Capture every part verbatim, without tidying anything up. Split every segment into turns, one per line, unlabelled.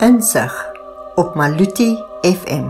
Insig op Maluti F M.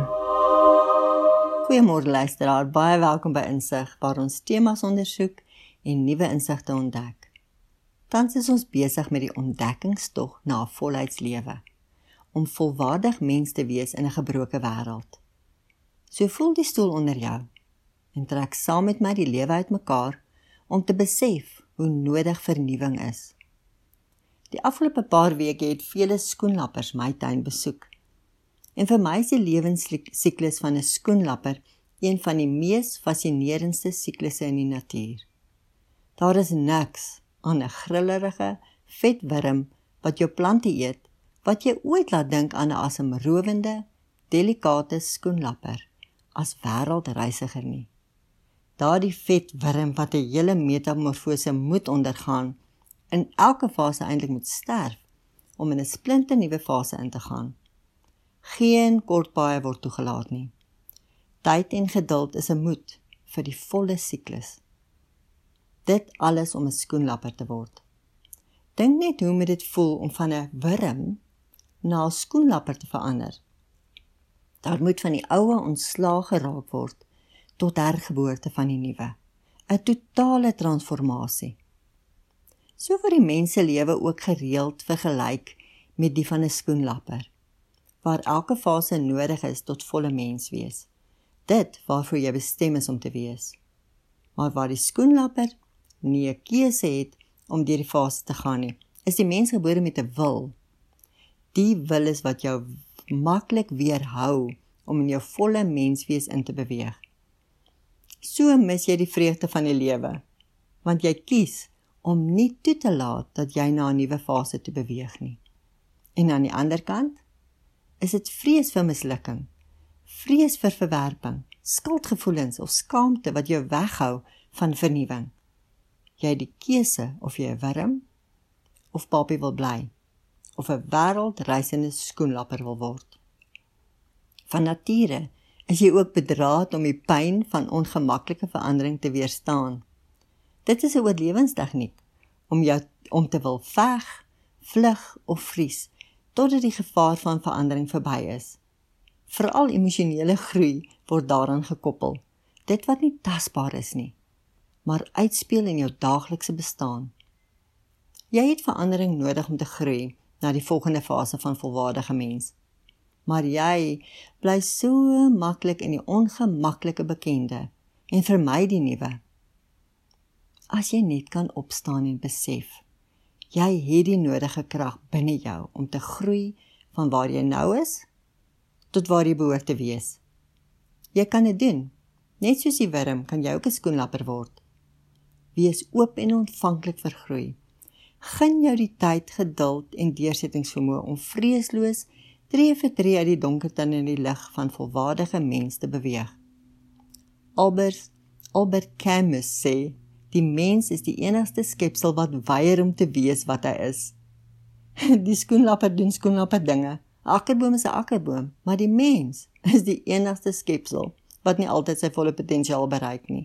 Goeiemôre luisteraar, baie welkom by Insig, waar ons temas ondersoek en nuwe insigte ontdek. Tans is ons besig met die ontdekkingstog na 'n volheidslewe, om volwaardig mens te wees in 'n gebroke wêreld. So voel die stoel onder jou en trek saam met my die lewe uitmekaar om te besef hoe nodig vernuwing is. Die afgelope paar weke het vele skoenlappers my tuin besoek. En vir my is die lewensiklus van 'n skoenlapper een van die mees fascinerendste siklusse in die natuur. Daar is niks aan 'n grillerige, vet wurm wat jou plante eet, wat jy ooit laat dink aan 'n asemrowende, delikate skoenlapper as wêreldreisiger nie. Daardie vet wurm wat 'n hele metamorfose moet ondergaan, in elke fase eintlik moet sterf, om in 'n splinte nuwe fase in te gaan. Geen kortpaaie word toegelaat nie. Tyd en geduld is 'n moed vir die volle siklus. Dit alles om 'n skoenlapper te word. Dink net hoe moet dit voel om van 'n wurm na 'n skoenlapper te verander. Daar moet van die oue ontslae geraak word, tot hergeboorte van die nuwe. 'n Totale transformasie. So word die mens se lewe ook gereeld vergelyk met die van 'n skoenlapper, waar elke fase nodig is tot volle mens wees. Dit waarvoor jy bestem is om te wees. Maar waar die skoenlapper nie 'n keuse het om deur die fase te gaan nie, is die mens gebore met 'n wil. Die wil is wat jou maklik weerhou om in jou volle menswees in te beweeg. So mis jy die vreugde van die lewe, want jy kies om nie toe te laat dat jy na 'n nuwe fase toe beweeg nie. En aan die ander kant is dit vrees vir mislukking, vrees vir verwerping, skuldgevoelens of skaamte wat jou weghou van vernuwing. Jy het die keuse of jy 'n wurm of papie wil bly, of 'n wêreldreisende skoenlapper wil word. Van nature is jy ook bedraad om die pyn van ongemaklike verandering te weerstaan. Dit is 'n oorlewingstegniek om jou om te wil veg, vlug of vries, totdat die gevaar van verandering verby is. Veral emosionele groei word daaraan gekoppel, dit wat nie tasbaar is nie, maar uitspeel in jou daaglikse bestaan. Jy het verandering nodig om te groei na die volgende fase van volwaardige mens, maar jy bly so maklik in die ongemaklike bekende en vermy die nuwe. As jy net kan opstaan en besef, jy het die nodige krag binne jou om te groei van waar jy nou is, tot waar jy behoort te wees. Jy kan dit doen, net soos die wurm kan jy ook 'n skoenlapper word. Wees oop en ontvanklik vir groei. Gun jou die tyd, geduld en deursettingsvermoë om vreesloos tree vir tree uit die donkerte in die lig van volwaardige mens te beweeg. Albert, Albert Camus sê, die mens is die enigste skepsel wat weier om te wees wat hy is. Die skoenlapper doen skoenlapper dinge. 'n Akkerboom is 'n akkerboom, maar die mens is die enigste skepsel wat nie altyd sy volle potensiaal bereik nie.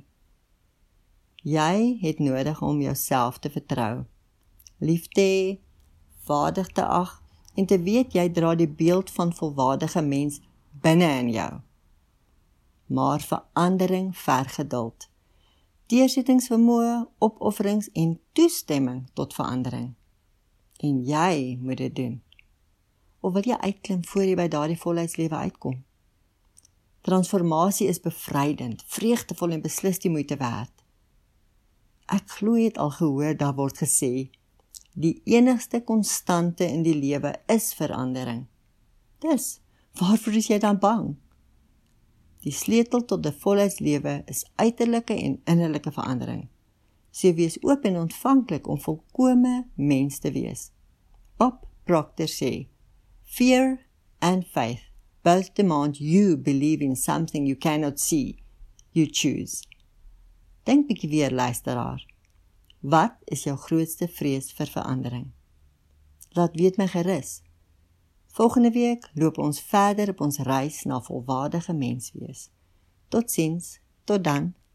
Jy het nodig om jouself te vertrou, lief te hê, waardig te ag en te weet jy dra die beeld van volwaardige mens binne in jou. Maar verandering verg geduld. Deursettingsvermoë, opofferings en toestemming tot verandering. En jy moet dit doen. Of wil jy uitklim voor jy by daardie volheidslewe uitkom? Transformasie is bevrydend, vreugdevol en beslis die moeite werd. Ek glo jy het al gehoor, daar word gesê, die enigste konstante in die lewe is verandering. Dis, waarvoor is jy dan bang? Die sleutel tot 'n volheidslewe is uiterlike en innerlike verandering. So wees oop en ontvanklik om volkome mens te wees. Bob Proctor sê, fear and faith both demand you believe in something you cannot see. You choose. Denk bietjie weer, luisteraar. Wat is jou grootste vrees vir verandering? Laat weet my gerus. Volgende week loop ons verder op ons reis na volwaardige menswees. Totsiens, tot dan.